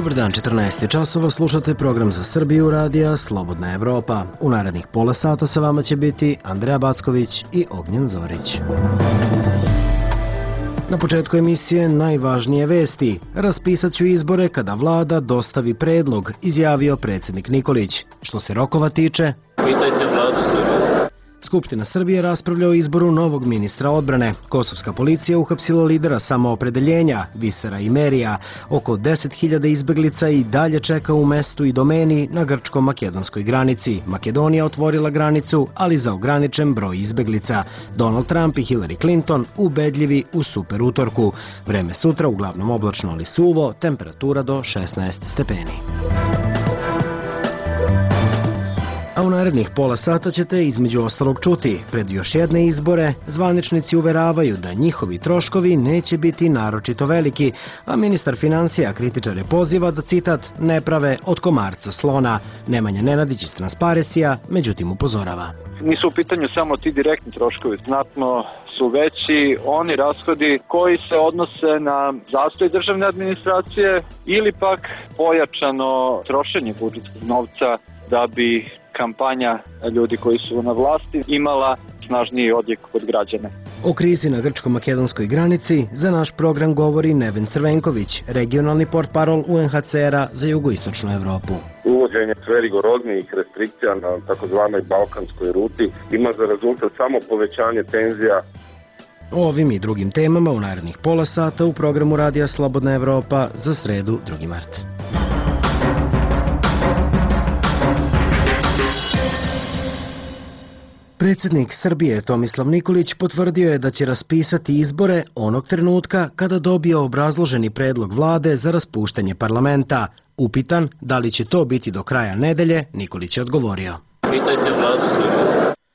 Dobar dan, 14 časova, slušate program za Srbiju radija Slobodna Evropa. U narednih pola sata sa vama će biti Andreja Backović i Ognjen Zorić. Na početku emisije najvažnije vesti. Raspisat ću izbore kada vlada dostavi predlog, izjavio predsjednik Nikolić. Što se rokova tiče, pitajte vladu Srbije. Skupština Srbije raspravlja o izboru novog ministra odbrane. Kosovska policija uhapsila lidera samoopredeljenja, Visera Imerija. Oko 10.000 izbeglica i dalje čeka u mestu i domeni na grčko-makedonskoj granici. Makedonija otvorila granicu, ali za ograničen broj izbeglica. Donald Trump i Hillary Clinton ubedljivi u super utorku. Vreme sutra uglavnom oblačno ali suvo, temperatura do 16 stepeni. A u narednih pola sata ćete između ostalog čuti. Pred još jedne izbore zvaničnici uveravaju da njihovi troškovi neće biti naročito veliki, a ministar financija kritičare poziva da, citat, ne prave od komarca slona. Nemanja Nenadić iz Transparesija, međutim upozorava. Nisu u pitanju samo ti direktni troškovi, znatno su veći oni rashodi koji se odnose na zastoj državne administracije ili pak pojačano trošenje budžetskog novca da bi kampanja ljudi koji su na vlasti imala snažniji odjek kod građana. O krizi na grčko-makedonskoj granici za naš program govori Neven Crvenković, regionalni portparol UNHCR-a za jugoistočnu Evropu. Uvođenje sve rigoroznijih restrikcija na takozvanoj balkanskoj ruti ima za rezultat samo povećanje tenzija. O ovim i drugim temama u narednih pola sata u programu Radija Slobodna Evropa za sredu 2. mart. Predsjednik Srbije Tomislav Nikolić potvrdio je da će raspisati izbore onog trenutka kada dobije obrazloženi predlog vlade za raspuštanje parlamenta. Upitan da li će to biti do kraja nedelje, Nikolić je odgovorio. Pitajte vladu Srbije.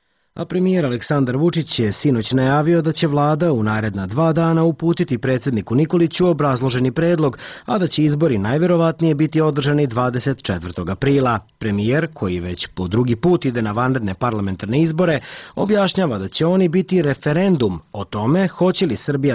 A premijer Aleksandar Vučić je sinoć najavio da će vlada u naredna 2 dana uputiti predsjedniku Nikoliću obrazloženi predlog, a da će izbori najverovatnije biti održani 24. aprila. Premijer, koji već po drugi put ide na vanredne parlamentarne izbore, objašnjava da će oni biti referendum o tome hoće li Srbija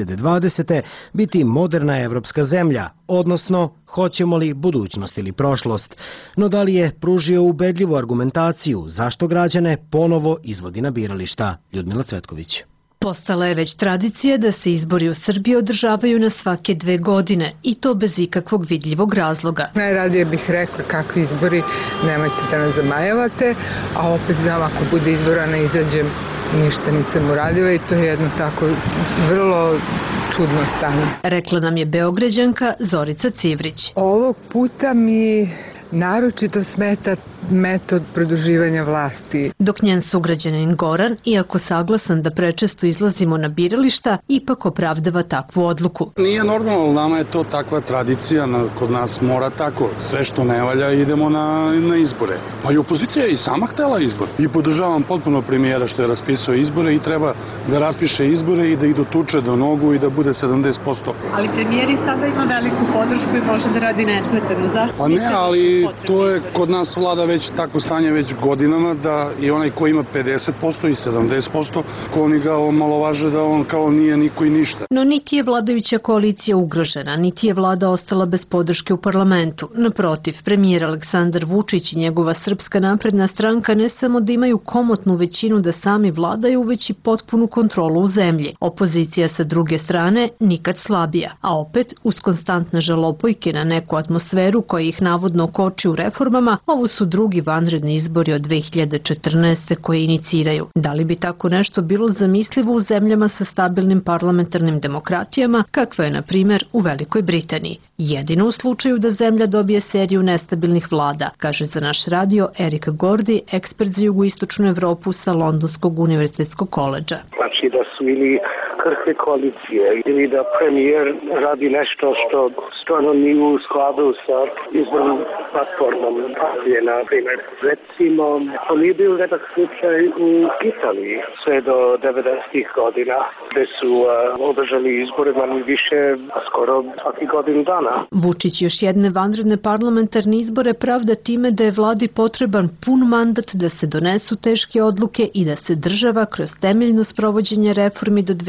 2020. biti moderna evropska zemlja, odnosno hoćemo li budućnost ili prošlost. No da li je pružio ubedljivu argumentaciju zašto građane ponovo izvodi na birališta? Ljudmila Cvetković. Postala je već tradicija da se izbori u Srbiji održavaju na svake 2 godine i to bez ikakvog vidljivog razloga. Najradije bih rekla kakvi izbori, nemojte da nas zamajavate, a opet znam ako bude izbora ne izađem, ništa nisam uradila i to je jedno tako vrlo čudno stanje. Rekla nam je Beograđanka Zorica Civrić. Ovog puta mi naročito smeta metod produživanja vlasti. Dok njen sugrađanin Goran, iako saglasan da prečesto izlazimo na birališta, ipak opravdava takvu odluku. Nije normalno, nama je to takva tradicija, kod nas mora tako. Sve što ne valja idemo na izbore. Pa i opozicija je i sama htela izbor. I podržavam potpuno premijera što je raspisao izbore i treba da raspiše izbore i da ih dotuče do nogu i da bude 70%. Ali premijer i sada ima veliku podršku i može da radi nesmetano. Zašto? Pa ne, ali to je kod nas vlada već tako stanje već godinama da i onaj ko ima 50% i 70%, ko oni ga omalovaže da on kao nije niko i ništa. No niti je vladajuća koalicija ugrožena, niti je vlada ostala bez podrške u parlamentu. Naprotiv, premijer Aleksandar Vučić i njegova Srpska napredna stranka ne samo da imaju komotnu većinu da sami vladaju, već i potpunu kontrolu u zemlji. Opozicija sa druge strane nikad slabija, a opet uz konstantne žalopojke na neku atmosferu koja ih navodno koči u reformama, ovo su drugi vanredni izbori od 2014. koje iniciraju. Da li bi tako nešto bilo zamislivo u zemljama sa stabilnim parlamentarnim demokratijama, kakva je na primjer u Velikoj Britaniji? Jedino u slučaju da zemlja dobije seriju nestabilnih vlada, kaže za naš radio Erik Gordi, ekspert za jugoistočnu Evropu sa Londonskog univerzitetskog koledža. Znači da su ili krhke koalicije ili da premijer radi nešto što stvarno nije u skladu sa izbornom platformom partije na primjer. Recimo, to nije bio redak slučaj u Italiji sve do 90-ih godina, gde su održali izbore manje više skoro svaki godinu dana. Vučić još jedne vanredne parlamentarne izbore pravda time da je vladi potreban pun mandat da se donesu teške odluke i da se država kroz temeljno sprovođenje reformi do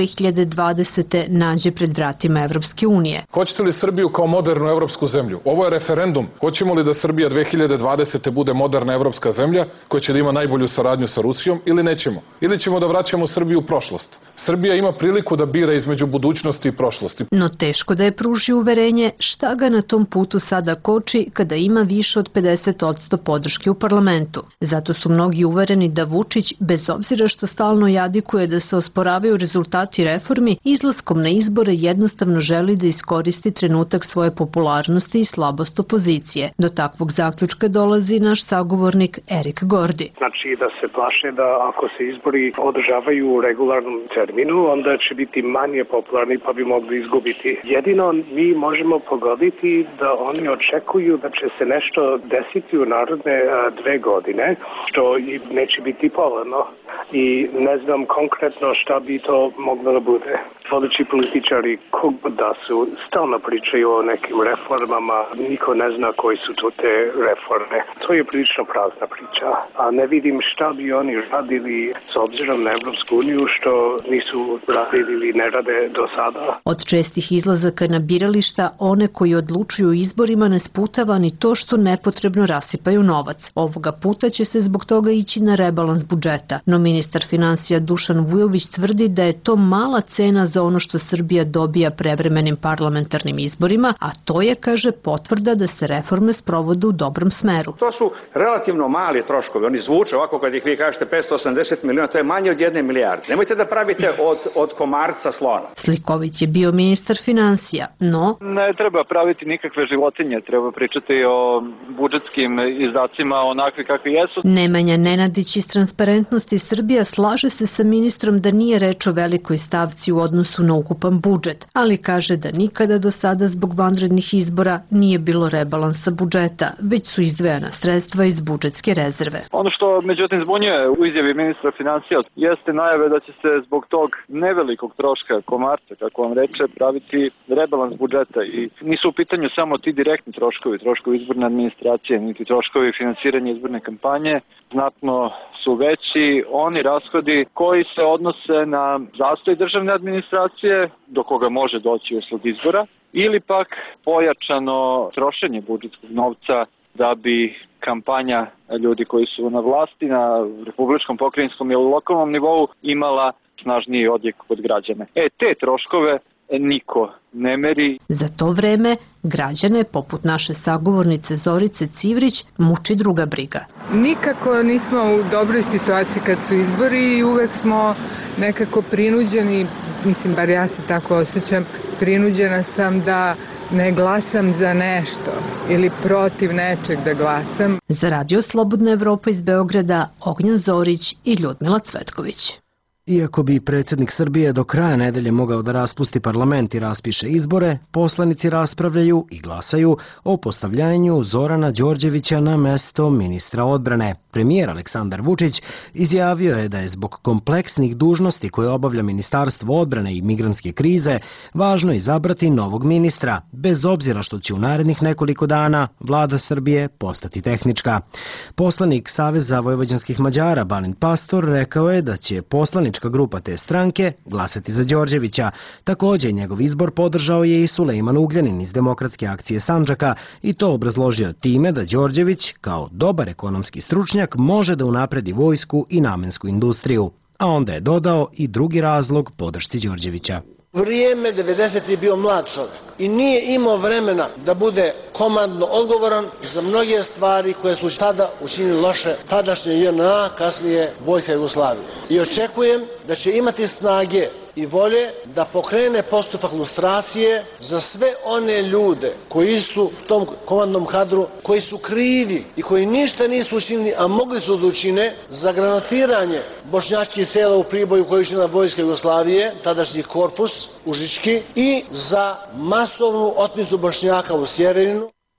2020. nađe pred vratima Evropske unije. Hoćete li Srbiju kao modernu evropsku zemlju? Ovo je referendum. Hoćemo li da Srbija 2020. bude moderna evropska zemlja koja će da ima najbolju saradnju sa Rusijom ili nećemo? Ili ćemo da vraćamo Srbiju u prošlost? Srbija ima priliku da bira između budućnosti i prošlosti. No teško da je pruži uverenje šta ga na tom putu sada koči kada ima više od 50% podrške u parlamentu. Zato su mnogi uvereni da Vučić, bez obzira što stalno jadikuje da se osporavaju rezultati reformi, izlaskom na izbore jednostavno želi da iskoristi trenutak svoje popularnosti i slabost opozicije. Do takvog zaključka dolazi naš sagovornik Erik Gordi. Znači da se plaše da ako se izbori održavaju u regularnom terminu, onda će biti manje popularni pa bi mogli izgubiti. Jedino mi možemo pogoditi da oni očekuju da će se nešto desiti u narodne 2 godine, što i neće biti povoljno. I ne znam konkretno šta bi to moglo da bude. Vodeći političari, kogod da su, stalno pričaju o nekim reformama, niko ne zna koji su to te reforme. To je prilično prazna priča, a ne vidim šta bi oni radili s obzirom na Evropsku uniju što nisu radili ili ne rade do sada. Od čestih izlazaka na birališta, one koji odlučuju o izborima ne sputava ni to što nepotrebno rasipaju novac. Ovoga puta će se zbog toga ići na rebalans budžeta, no ministar finansija Dušan Vujović tvrdi da je to mala cena za ono što Srbija dobija prevremenim parlamentarnim izborima, a to je, kaže, potvrda da se reforme sprovode u dobrom smeru. To su relativno mali troškovi, oni zvuče ovako kad ih vi kažete 580 miliona, to je manje od 1 milijarde. Nemojte da pravite od komarca slona. Sliković je bio ministar finansija, no... Ne treba praviti nikakve životinje, treba pričati o budžetskim izdacima onakvi kakvi jesu. Nemanja Nenadić iz Transparentnosti Srbija slaže se sa ministrom da nije reč o velikoj stavci u odnosu na ukupan budžet, ali kaže da nikada do sada zbog vanrednih izbora nije bilo rebalansa budžeta, već su izdvojena sredstva iz budžetske rezerve. Ono što međutim zbunjuje u izjavi ministra finansija jeste najave da će se zbog tog nevelikog troška komarca, kako vam reče, praviti rebalans budžeta i nisu u pitanju samo ti direktni troškovi izborne administracije, niti troškovi finansiranja izborne kampanje, znatno su veći oni rashodi koji se odnose na zastoj državne administracije, do koga može doći usled izbora, ili pak pojačano trošenje budžetskog novca da bi kampanja ljudi koji su na vlasti, na republičkom, pokrajinskom ili lokalnom nivou imala snažniji odjek kod građana. Te troškove niko ne meri. Za to vreme građane, poput naše sagovornice Zorice Civrić, muči druga briga. Nikako nismo u dobroj situaciji kad su izbori i uvek smo nekako prinuđeni, mislim, bar ja se tako osjećam, prinuđena sam da ne glasam za nešto ili protiv nečeg da glasam. Za Radio Slobodna Evropa iz Beograda, Ognjan Zorić i Ljudmila Cvetković. Iako bi predsjednik Srbije do kraja nedelje mogao da raspusti parlament i raspiše izbore, poslanici raspravljaju i glasaju o postavljanju Zorana Đorđevića na mesto ministra odbrane. Premijer Aleksandar Vučić izjavio je da je zbog kompleksnih dužnosti koje obavlja Ministarstvo odbrane i migrantske krize važno izabrati novog ministra, bez obzira što će u narednih nekoliko dana vlada Srbije postati tehnička. Poslanik Saveza vojvođanskih Mađara Balint Pastor rekao je da će poslanička grupa te stranke glasati za Đorđevića. Također njegov izbor podržao je i Sulejman Ugljanin iz Demokratske akcije Sandžaka i to obrazložio time da Đorđević, kao dobar ekonomski stručnjak, može da unapredi vojsku i namensku industriju. A onda je dodao i drugi razlog podršci Đorđevića. Vrijeme 90 je bio mlad čovjek i nije imao vremena da bude komandno odgovoran za mnoge stvari koje su tada učinili loše tadašnje JNA, kasnije Vojska Jugoslavije. I očekujem da će imati snage i volje da pokrene postupak lustracije za sve one ljude koji su u tom komandnom kadru, koji su krivi i koji ništa nisu učinili, a mogli su da učine za granatiranje bošnjačkih sela u Priboju koji je učinila Vojska Jugoslavije, tadašnji korpus Užički, i za masovnu otmicu Bošnjaka u Sjeverinu.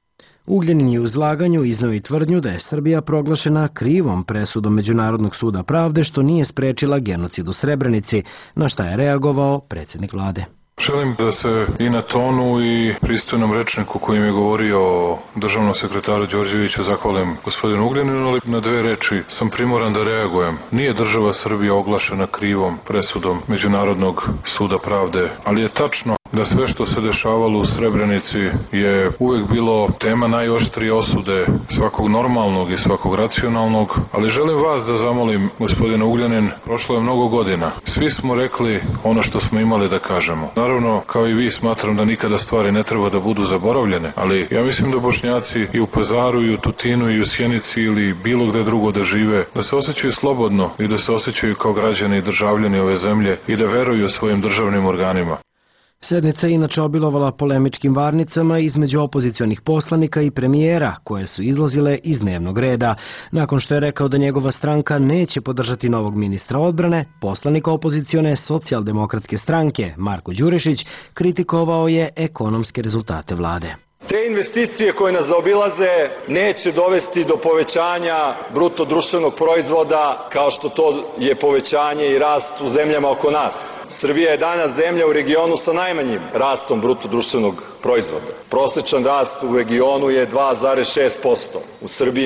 Ugljanin je u izlaganju izneo i tvrdnju da je Srbija proglašena krivom presudom Međunarodnog suda pravde što nije sprečila genocid u Srebrenici, na šta je reagovao predsjednik vlade. Želim da se i na tonu i pristojnom rečniku kojim je govorio o državnom sekretaru Đorđeviću zahvalim gospodinu Ugljaninu, ali na dve reči sam primoran da reagujem. Nije država Srbija oglašena krivom presudom Međunarodnog suda pravde, ali je tačno da sve što se dešavalo u Srebrenici je uvek bilo tema najoštrije osude svakog normalnog i svakog racionalnog, ali želim vas da zamolim, gospodine Ugljanin, prošlo je mnogo godina. Svi smo rekli ono što smo imali da kažemo. Naravno, kao i vi, smatram da nikada stvari ne treba da budu zaboravljene, ali ja mislim da Bošnjaci i u Pazaru, i u Tutinu, i u Sjenici ili bilo gde drugo da žive, da se osjećaju slobodno i da se osjećaju kao građani i državljani ove zemlje i da veruju svojim državnim organima. Sednica je inače obilovala polemičkim varnicama između opozicionih poslanika i premijera, koje su izlazile iz dnevnog reda. Nakon što je rekao da njegova stranka neće podržati novog ministra odbrane, poslanik opozicione Socijaldemokratske stranke Marko Đurišić kritikovao je ekonomske rezultate vlade. Te investicije koje nas zaobilaze neće dovesti do povećanja bruto društvenog proizvoda kao što to je povećanje i rast u zemljama oko nas. Srbija je danas zemlja u regionu sa najmanjim rastom bruto društvenog proizvoda. Prosečan rast u regionu je 2,6%, u Srbiji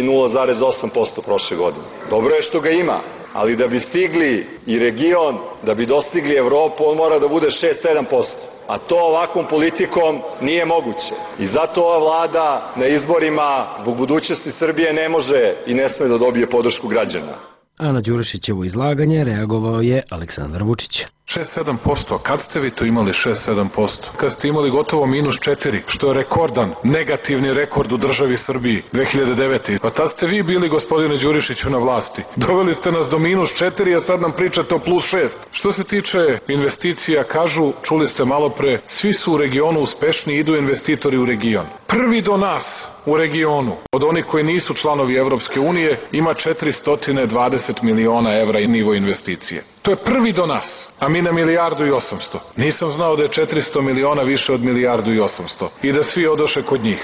0,8% prošle godine. Dobro je što ga ima, ali da bi stigli i region, da bi dostigli Evropu, on mora da bude 6-7%. A to ovakvom politikom nije moguće. I zato ova vlada na izborima zbog budućnosti Srbije ne može i ne sme da dobije podršku građana. A na Đurišićevo izlaganje reagovao je Aleksandar Vučić. 6-7%. Kad ste vi to imali 6-7%? Kad ste imali gotovo -4, što je rekordan, negativni rekord u državi Srbiji 2009. Pa tad ste vi bili, gospodine Đurišiću, na vlasti. Doveli ste nas do -4, a sad nam pričate o +6. Što se tiče investicija, kažu, čuli ste malo pre, svi su u regionu uspešni, idu investitori u region. Prvi do nas u regionu, od onih koji nisu članovi Evropske unije, ima 420 miliona evra i nivo investicije. To je prvi do nas, a mi na 1.800.000.000. Nisam znao da je 400 miliona više od 1.800.000.000 i da svi odoše kod njih.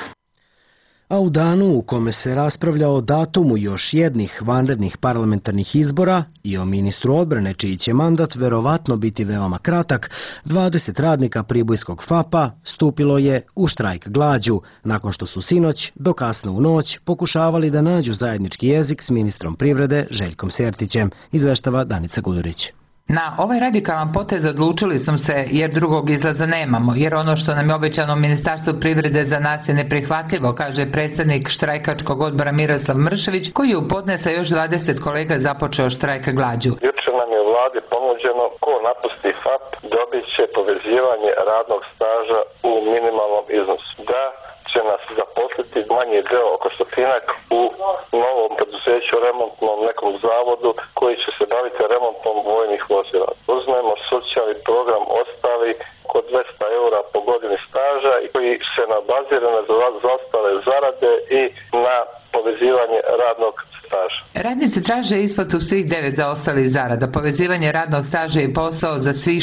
A u danu u kome se raspravlja o datumu još jednih vanrednih parlamentarnih izbora i o ministru odbrane čiji će mandat verovatno biti veoma kratak, 20 radnika pribojskog FAP-a stupilo je u štrajk glađu, nakon što su sinoć do kasno u noć pokušavali da nađu zajednički jezik s ministrom privrede Željkom Sertićem, izveštava Danica Gudurić. Na ovaj radikalan potez odlučili smo se jer drugog izlaza nemamo, jer ono što nam je obećano Ministarstvu privrede za nas je neprihvatljivo, kaže predsjednik štrajkačkog odbora Miroslav Mršević, koji je u podne sa još 20 kolega započeo štrajka glađu. Jučer nam je u vladi ponuđeno ko napusti FAP dobit će povezivanje radnog staža u minimalnom iznosu. Da će nas zaposliti manji deo oko stotinak u novom preduzeću, remontnom nekom zavodu koji će se baviti remontom vojnih vozila. Uzmemo socijalni program ostali kod 200 eura po godini staža i koji se bazira na zaostale zarade i na povezivanje radnog staža. Radnici traže isplatu svih 9 zaostalih zarada. Povezivanje radnog staža je posao za svih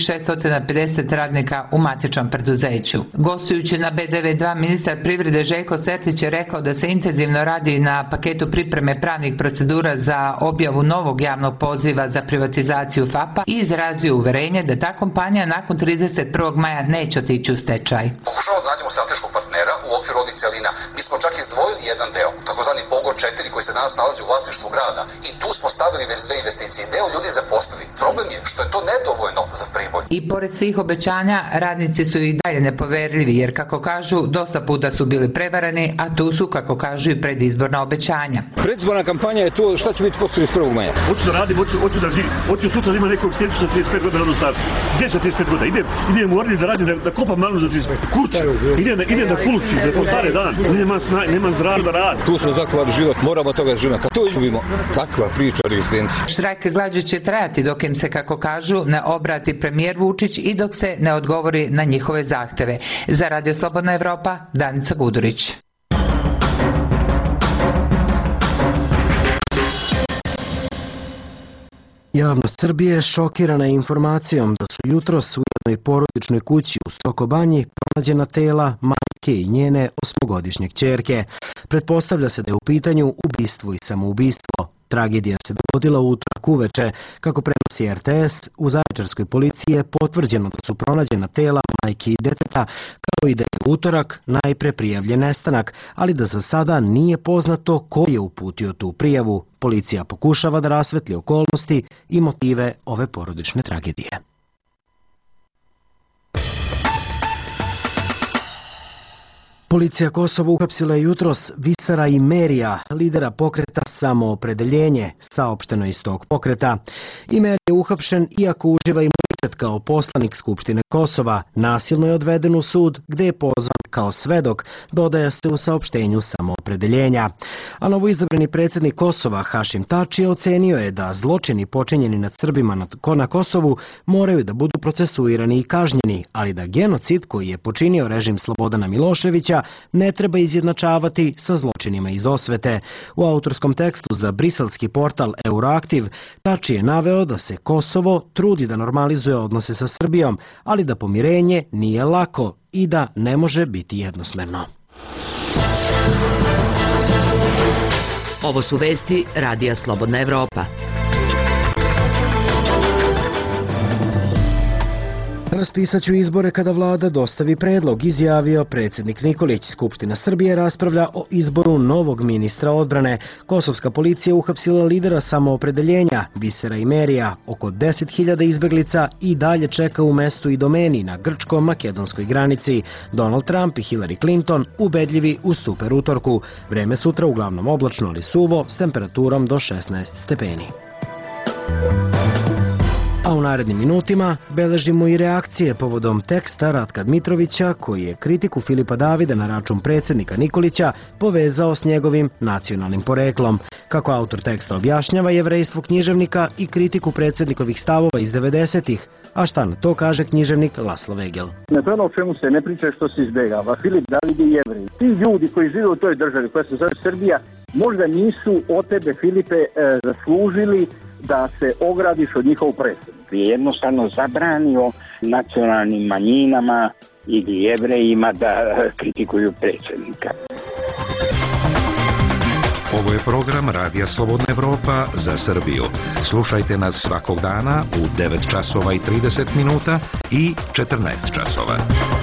650 radnika u matičnom preduzeću. Gostujući na B92, ministar privrede Željko Sertić je rekao da se intenzivno radi na paketu pripreme pravnih procedura za objavu novog javnog poziva za privatizaciju FAP-a i izrazio uverenje da ta kompanija nakon 31. maja neće otići u stečaj. Pokušavamo da nađemo strateškog partnera u okviru ovih celina. Mi smo čak izdvojili jedan deo, takozvani Pogon 4 koji se danas nalazi u vlasništvu grada i tu smo stavili već 2 investicije. Deo ljudi zaposlili. Problem je što je to nedovoljno za Priboj. I pored svih obećanja, radnici su i dalje nepoverljivi jer, kako kažu, dosta puta su bili prevareni, a tu su, kako kažu, i predizborna obećanja. Predizborna kampanja je tu, šta će biti posle 31. maja? Hoću da radim, hoću da živim, hoću sutra da ima nekog sjeću sa 35 godina radnog staža. Gde sa 35 godina? Idem u Orlje da radim, da kopam malnu za 35. Kući, idem da kulučim, da po stare dan. Nemam zdrav da radi. Tu smo zakovali život, moramo toga živimo. Kad to izgubimo, kakva priča o rezistenciji. Štrajk glađu će trajati dok im se, kako kažu, ne obrati premijer Vučić i dok se ne odgovori na njihove zahteve. Za Radio Slobodna Evropa, Danica Gudurić. Javnost Srbije šokirana je informacijom da su jutros u jednoj porodičnoj kući u Sokobanji pronađena tela majke i njene 8-godišnje kćerke. Pretpostavlja se da je u pitanju ubistvo i samoubistvo. Tragedija se dogodila u utorak uveče. Kako prenosi RTS, u zaječarskoj policiji je potvrđeno da su pronađena tela majke i deteta, kao i da je utorak najpre prijavljen nestanak, ali da za sada nije poznato ko je uputio tu prijavu. Policija pokušava da rasvetli okolnosti i motive ove porodične tragedije. Policija Kosova uhapsila je jutros Visara Imerija, lidera pokreta Samoopredeljenje, saopšteno iz tog pokreta. Imerija je uhapšen iako uživa imunitet kao poslanik Skupštine Kosova. Nasilno je odveden u sud gde je pozvan kao svedok, dodaje se u saopštenju Samoopredeljenja. A novoizabrani predsjednik Kosova Hašim Tači ocenio je da zločini počinjeni nad Srbima na Kosovu moraju da budu procesuirani i kažnjeni, ali da genocid koji je počinio režim Slobodana Miloševića ne treba izjednačavati sa zločinima iz osvete. U autorskom tekstu za briselski portal Euroaktiv Tači je naveo da se Kosovo trudi da normalizuje odnose sa Srbijom, ali da pomirenje nije lako i da ne može biti jednosmerno. Ovo su vesti Radija Slobodna Evropa. Raspisat ću izbore kada vlada dostavi predlog, izjavio predsjednik Nikolić. Skupština Srbije raspravlja o izboru novog ministra odbrane. Kosovska policija uhapsila lidera Samoopredeljenja, Visera Imerija. Oko 10.000 izbeglica i dalje čeka u mestu Idomeni na grčko-makedonskoj granici. Donald Trump i Hillary Clinton ubedljivi u super utorku. Vreme sutra uglavnom oblačno ali suvo s temperaturom do 16 stepeni. A u narednim minutima beležimo i reakcije povodom teksta Ratka Dmitrovića koji je kritiku Filipa Davida na račun predsjednika Nikolića povezao s njegovim nacionalnim poreklom. Kako autor teksta objašnjava jevrejstvo književnika i kritiku predsjednikovih stavova iz 90-ih, a šta na to kaže književnik Laslo Vegel. Na to ono o čemu se ne priča što se izbjegava. Filip David je Jevrej. Ti ljudi koji žive u toj državi koja se zove Srbija možda nisu od tebe, Filipe, zaslužili da se ogradiš od njihovog predsjednika. Je jednostavno zabranio nacionalnim manjinama ili Jevrejima da kritikuju predsjednika. Ovo je program Radija Slobodna Evropa za Srbiju. Slušajte nas svakog dana u 9 časova i 30 minuta i 14 časova.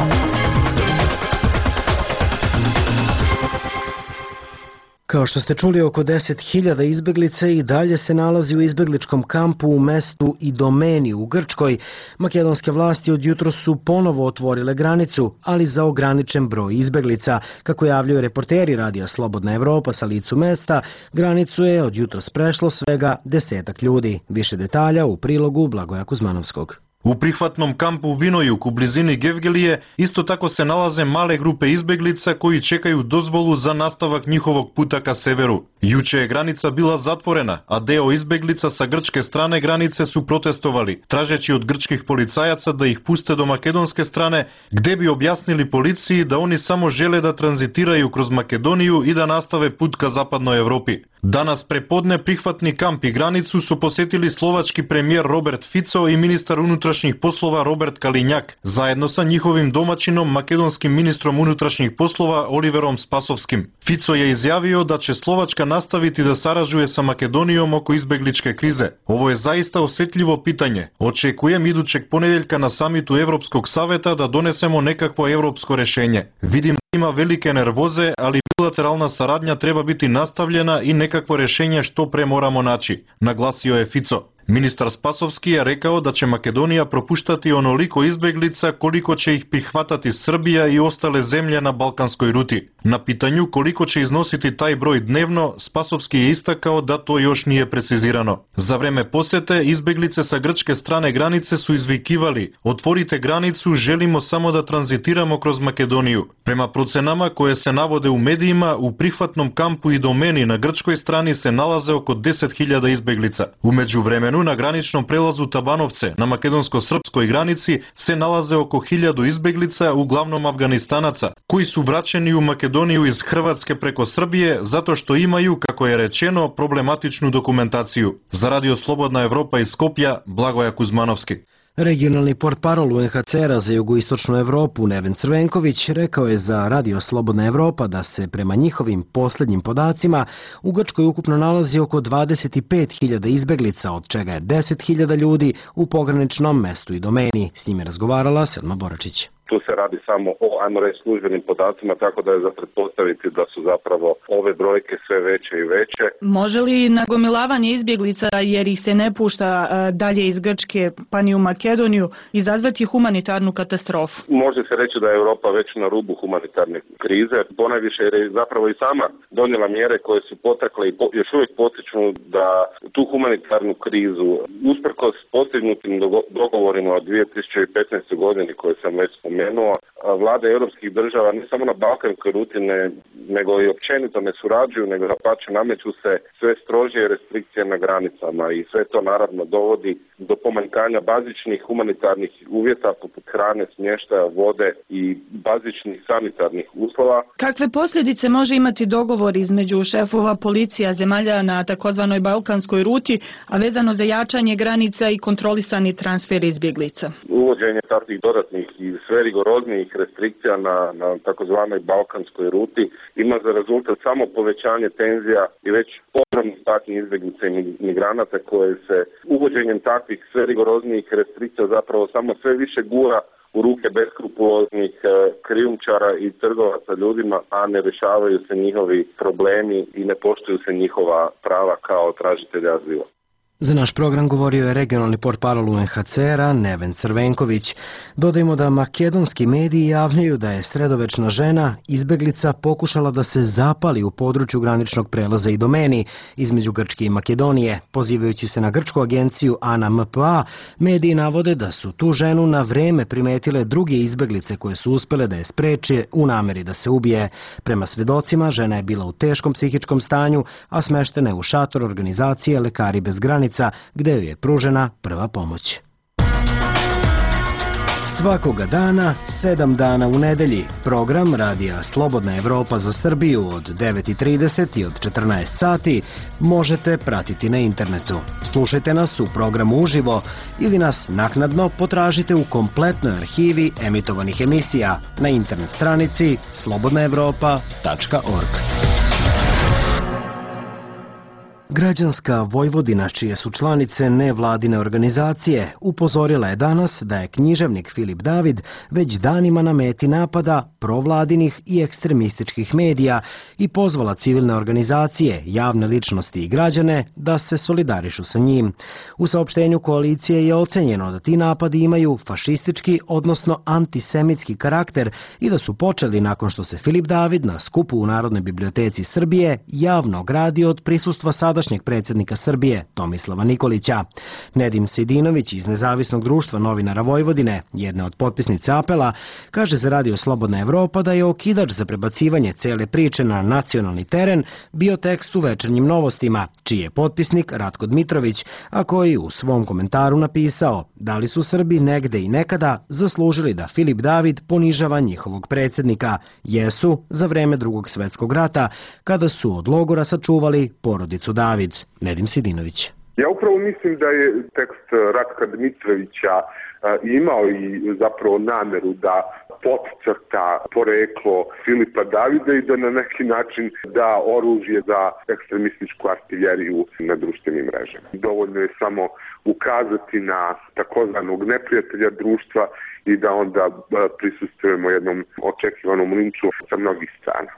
Kao što ste čuli, oko 10.000 izbeglica i dalje se nalazi u izbegličkom kampu u mestu Idomeni u Grčkoj. Makedonske vlasti od jutro su ponovo otvorile granicu, ali za ograničen broj izbeglica. Kako javljaju reporteri Radija Slobodna Evropa sa licu mesta, granicu je od jutros prešlo svega 10 ljudi. Više detalja u prilogu Blagoja Kuzmanovskog. U prihvatnom kampu Vinojuk u blizini Gevgelije isto tako se nalaze male grupe izbeglica koji čekaju dozvolu za nastavak njihovog puta ka severu. Juče je granica bila zatvorena, a deo izbeglica sa grčke strane granice su protestovali, tražeći od grčkih policajaca da ih puste do makedonske strane, gde bi objasnili policiji da oni samo žele da tranzitiraju kroz Makedoniju i da nastave put ka zapadnoj Evropi. Danas prepodne prihvatni kamp i granicu su posetili slovački premijer Robert Fico i ministar unutrašnjih poslova Robert Kalinjak, zajedno sa njihovim domaćinom makedonskim ministrom unutrašnjih poslova Oliverom Spasovskim. Fico je izjavio da će Slovačka nastaviti da sarađuje sa Makedonijom oko izbegličke krize. Ovo je zaista osjetljivo pitanje. Očekujem idućeg ponedeljka na samitu Evropskog saveta da donesemo nekakvo evropsko rešenje. Vidim da ima velike nervoze, ali bilateralna saradnja treba biti nastavljena i nekakvo rešenje što pre moramo naći, naglasio je Fico. Ministar Spasovski je rekao da će Makedonija propuštati onoliko izbeglica koliko će ih prihvatati Srbija i ostale zemlje na balkanskoj ruti. Na pitanju koliko će iznositi taj broj dnevno, Spasovski je istakao da to još nije precizirano. Za vreme posete, izbeglice sa grčke strane granice su izvikivali: otvorite granicu, želimo samo da tranzitiramo kroz Makedoniju. Prema procenama koje se navode u medijima, u prihvatnom kampu Idomeni na grčkoj strani se nalaze oko 10.000 izbeglica. U međuvremenu na graničnom prelazu Tabanovce na makedonsko-srpskoj granici se nalaze oko 1000 izbeglica, uglavnom Afganistanaca, koji su vraćeni u Makedoniju iz Hrvatske preko Srbije zato što imaju, kako je rečeno, problematičnu dokumentaciju. Za Radio Slobodna Evropa iz Skopja, Blagoja Kuzmanovski. Regionalni portparol UNHCR-a za jugoistočnu Evropu Neven Crvenković rekao je za Radio Slobodna Evropa da se prema njihovim posljednjim podacima u Grčkoj ukupno nalazi oko 25.000 izbeglica, od čega je 10.000 ljudi u pograničnom mestu i domeni. S njim je razgovarala Selma Boračić. Tu se radi samo o, ajmo reći, službenim podacima, tako da je za pretpostaviti da su zapravo ove brojke sve veće i veće. Može li nagomilavanje izbjeglica, jer ih se ne pušta dalje iz Grčke pa ni u Makedoniju, izazvati humanitarnu katastrofu? Može se reći da je Europa već na rubu humanitarne krize, ponajviše jer je zapravo i sama donijela mjere koje su potakle i još uvijek potiču da tu humanitarnu krizu, usprkos postignutim dogovorima od 2015. godini koje sam već spomenuo, vlade europskih država ne samo na balkanskoj ruti nego i općenito ne surađuju, nego dapače nameću se sve strožije restrikcije na granicama i sve to naravno dovodi do pomanjkanja bazičnih humanitarnih uvjeta poput hrane, smještaja, vode i bazičnih sanitarnih uslova. Kakve posljedice može imati dogovor između šefova policija zemalja na takozvanoj balkanskoj ruti, a vezano za jačanje granica i kontrolisani transfer izbjeglica? Uvođenje takvih dodatnih i sve rigoroznijih restrikcija na takozvanoj balkanskoj ruti ima za rezultat samo povećanje tenzija i već ogromnih takvih izbjeglica i migranata koje se uvođenjem takvih sve rigoroznijih restrikcija zapravo samo sve više gura u ruke beskrupuloznih krijumčara i trgovaca ljudima, a ne rješavaju se njihovi problemi i ne poštuju se njihova prava kao tražitelja azila. Za naš program govorio je regionalni portparol UNHCR-a Neven Crvenković. Dodajmo da makedonski mediji javljaju da je sredovečna žena izbeglica pokušala da se zapali u području graničnog prelaza i domeni između Grčke i Makedonije. Pozivajući se na grčku agenciju ANA-MPA, mediji navode da su tu ženu na vreme primetile druge izbeglice koje su uspele da je spreče u nameri da se ubije. Prema svedocima, žena je bila u teškom psihičkom stanju, a smeštena je u šator organizacije Lekari bez granica, gde joj je pružena prva pomoć. Svakoga dana, 7 dana u nedelji, program Radija Slobodna Evropa za Srbiju od 9:30 i od 14 sati možete pratiti na internetu. Slušajte nas u programu uživo ili nas naknadno potražite u kompletnoj arhivi emitovanih emisija na internet stranici slobodnaevropa.org. Građanska Vojvodina, čije su članice nevladine organizacije, upozorila je danas da je književnik Filip David već danima na meti napada provladinih i ekstremističkih medija i pozvala civilne organizacije, javne ličnosti i građane da se solidarišu sa njim. U saopštenju koalicije je ocenjeno da ti napadi imaju fašistički, odnosno antisemitski karakter i da su počeli nakon što se Filip David na skupu u Narodnoj biblioteci Srbije javno ogradio od prisustva sadašnjeg predsjednika Srbije Tomislava Nikolića. Nedim Sejdinović iz Nezavisnog društva novinara Vojvodine, jedne od potpisnica apela, kaže za Radio Slobodna Evropa da je okidač za prebacivanje cele priče na nacionalni teren bio tekst u Večernjim novostima, čiji je potpisnik Ratko Dmitrović, a koji u svom komentaru napisao da li su Srbi negde i nekada zaslužili da Filip David ponižava njihovog predsjednika. Jesu za vreme Drugog svjetskog rata, kada su od logora sačuvali porodicu David. Nedim Sejdinović. Ja upravo mislim da je tekst Ratka Dmitrovića imao i zapravo nameru da podcrta poreklo Filipa Davida i da na neki način da oružje za ekstremističku artiljeriju na društvenim mrežama. Dovoljno je samo ukazati na takozvanog neprijatelja društva i da onda prisustvujemo jednom očekivanom linču sa mnogih strana.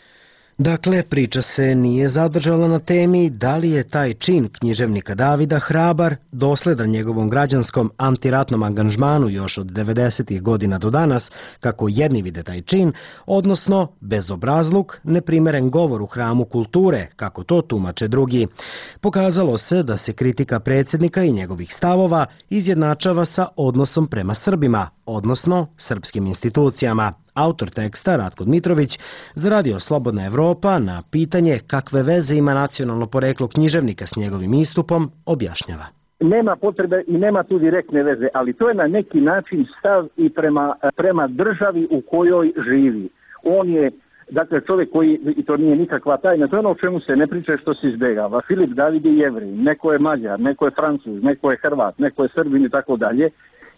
Dakle, priča se nije zadržala na temi da li je taj čin književnika Davida hrabar, dosledan njegovom građanskom antiratnom angažmanu još od 90. godina do danas, kako jedni vide taj čin, odnosno bezobrazluk, neprimeren govor u hramu kulture, kako to tumače drugi. Pokazalo se da se kritika predsjednika i njegovih stavova izjednačava sa odnosom prema Srbima, odnosno srpskim institucijama. Autor teksta, Ratko Dmitrović, za Radio Slobodna Evropa na pitanje kakve veze ima nacionalno poreklo književnika s njegovim istupom, objašnjava. Nema potrebe i nema tu direktne veze, ali to je na neki način stav i prema državi u kojoj živi. On je, dakle, čovjek koji, i to nije nikakva tajna, to je ono o čemu se ne priča što se izbjegava. Filip David je Jevrej, neko je Mađar, neko je Francuz, neko je Hrvat, neko je Srbin i tako dalje.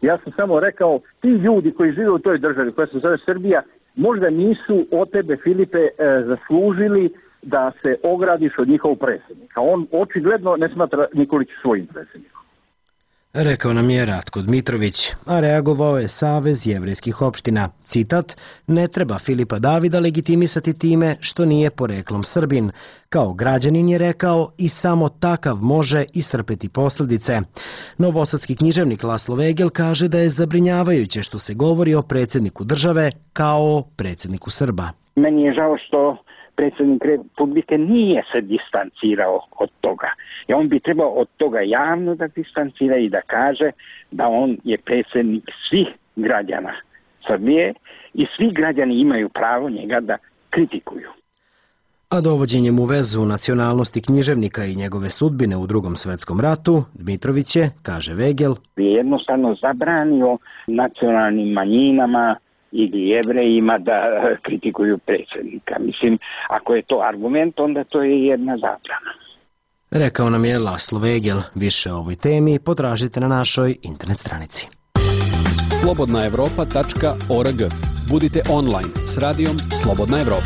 Ja sam samo rekao, ti ljudi koji žive u toj državi, koja se zove Srbija, možda nisu od tebe, Filipe, zaslužili da se ogradiš od njihovog predsjednika. On očigledno ne smatra Nikolić svojim predsjednikom. Rekao nam je Ratko Dmitrović, a reagovao je Savez jevrejskih opština. Citat, ne treba Filipa Davida legitimisati time što nije poreklom Srbin. Kao građanin je rekao i samo takav može istrpeti posljedice. Novosadski književnik Laslo Vegel kaže da je zabrinjavajuće što se govori o predsjedniku države kao o predsjedniku Srba. Meni je žao što predsjednik Republike nije se distancirao od toga. I on bi trebao od toga javno da distancira i da kaže da on je predsjednik svih građana Srbije i svi građani imaju pravo njega da kritikuju. A dovođenjem u vezu nacionalnosti književnika i njegove sudbine u Drugom svjetskom ratu, Dmitrović je, kaže Vegel, je jednostavno zabranio nacionalnim manjinama ili jevrejima da kritikuju predsjednika. Mislim, ako je to argument, onda to je jedna zabrana. Rekao nam je Laslo Vegel. Više o ovoj temi potražite na našoj internet stranici. slobodnaevropa.org. Budite online s radijom Slobodna Evropa.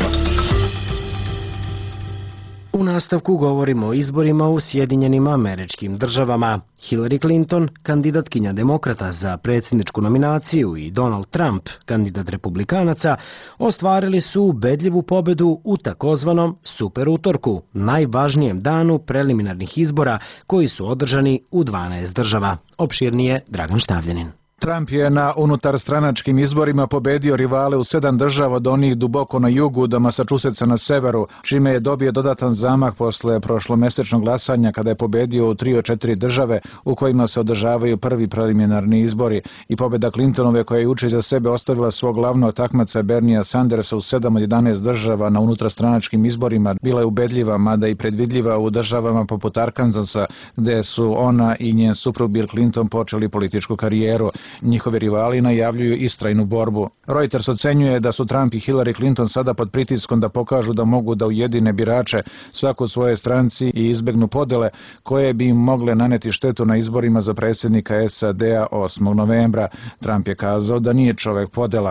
U nastavku govorimo o izborima u Sjedinjenim Američkim Državama. Hillary Clinton, kandidatkinja demokrata za predsjedničku nominaciju, i Donald Trump, kandidat republikanaca, ostvarili su ubedljivu pobedu u takozvanom super utorku, najvažnijem danu preliminarnih izbora koji su održani u 12 država. Opširnije Dragan Štavljanin. Trump je na unutarstranačkim izborima pobedio rivale u 7 država, od onih duboko na jugu do Massachusettsa na severu, čime je dobio dodatan zamah posle prošlomesečnog glasanja kada je pobedio u 3 od 4 države u kojima se održavaju prvi preliminarni izbori, i pobeda Clintonove, koja je juče za sebe ostavila svog glavnog takmaca Bernia Sandersa u 7 od 11 država na unutarstranačkim izborima, bila je ubedljiva, mada i predvidljiva u državama poput Arkansasa, gde su ona i njen suprug Bill Clinton počeli političku karijeru. Njihovi rivali najavljuju istrajnu borbu. Reuters ocenjuje da su Trump i Hillary Clinton sada pod pritiskom da pokažu da mogu da ujedine birače svako u svojoj stranci i izbegnu podele koje bi im mogle naneti štetu na izborima za predsjednika SAD-a 8. novembra. Trump je kazao da nije čovek podela.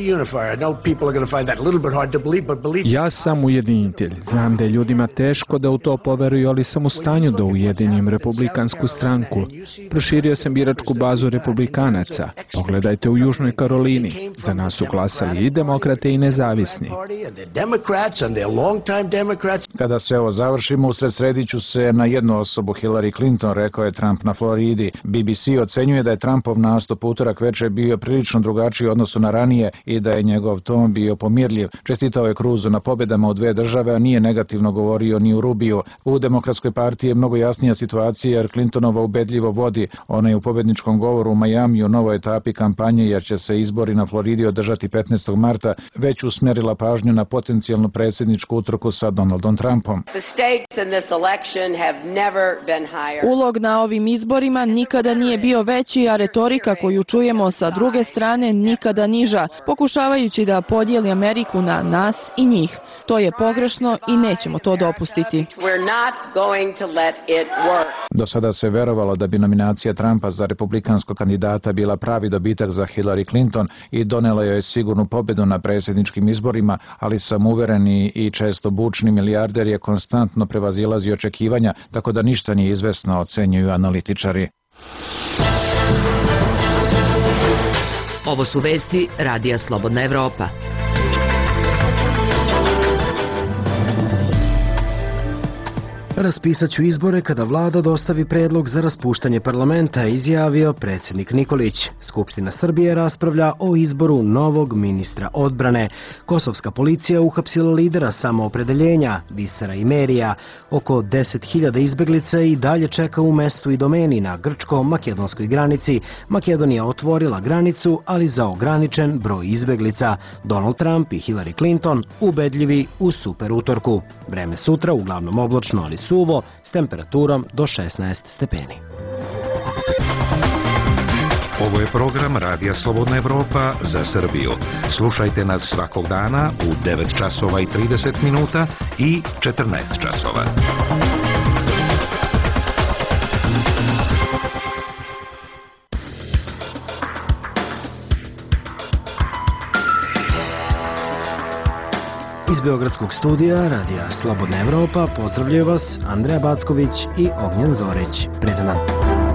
Ja sam ujedinitelj. Znam da je ljudima teško da u to poveruju, ali sam u stanju da ujedinim republikansku stranku. Proširio sam biračku bazu republikanaca. Pogledajte u Južnoj Karolini. Za nas su glasali i demokrate i nezavisni. Kada se ovo završimo, usredsrediću se na jednu osobu, Hillary Clinton, rekao je Trump na Floridi. BBC ocenjuje da je Trumpov nastup utorak večer bio prilično drugačiji u odnosu na ranije i da je njegov ton bio pomirljiv. Čestitao je Cruzu na pobedama u 2 države, a nije negativno govorio ni u Rubiju. U Demokratskoj partiji je mnogo jasnija situacija jer Clintonova ubedljivo vodi. Ona je u pobedničkom govoru u Majamiju u novoj etapi kampanje, jer će se izbori na Floridi održati 15. marta, već usmerila pažnju na potencijalnu predsjedničku utrku sa Donaldom Trumpom. Ulog na ovim izborima nikada nije bio veći, a retorika koju čujemo sa druge strane nikada niža, pokušavajući da podijeli Ameriku na nas i njih. To je pogrešno i nećemo to dopustiti. Do sada se verovalo da bi nominacija Trumpa za republikanskog kandidata bila pravi dobitak za Hillary Clinton i donela joj sigurnu pobedu na predsjedničkim izborima, ali samouvereni i često bučni milijarder je konstantno prevazilazio očekivanja, tako da ništa nije izvesno, ocenjuju analitičari. Ovo su vesti Radija Slobodna Evropa. Raspisat ću izbore kada vlada dostavi predlog za raspuštanje parlamenta, izjavio predsjednik Nikolić. Skupština Srbije raspravlja o izboru novog ministra odbrane. Kosovska policija uhapsila lidera samoopredeljenja, Visera Imerija. Oko 10.000 izbeglica i dalje čeka u mestu i domeni na grčko-makedonskoj granici. Makedonija otvorila granicu, ali za ograničen broj izbeglica. Donald Trump i Hillary Clinton ubedljivi u super utorku. Vreme sutra uglavnom oblačno, ali suvo, s temperaturom do 16 stepeni. Ovo je program Radija Slobodna Evropa za Srbiju. Slušajte nas svakog dana u 9 časova i 30 minuta i 14 časova. Iz Beogradskog studija Radija Slobodna Evropa pozdravljaju vas Andreja Backović i Ognjen Zorić. Prijetan dan.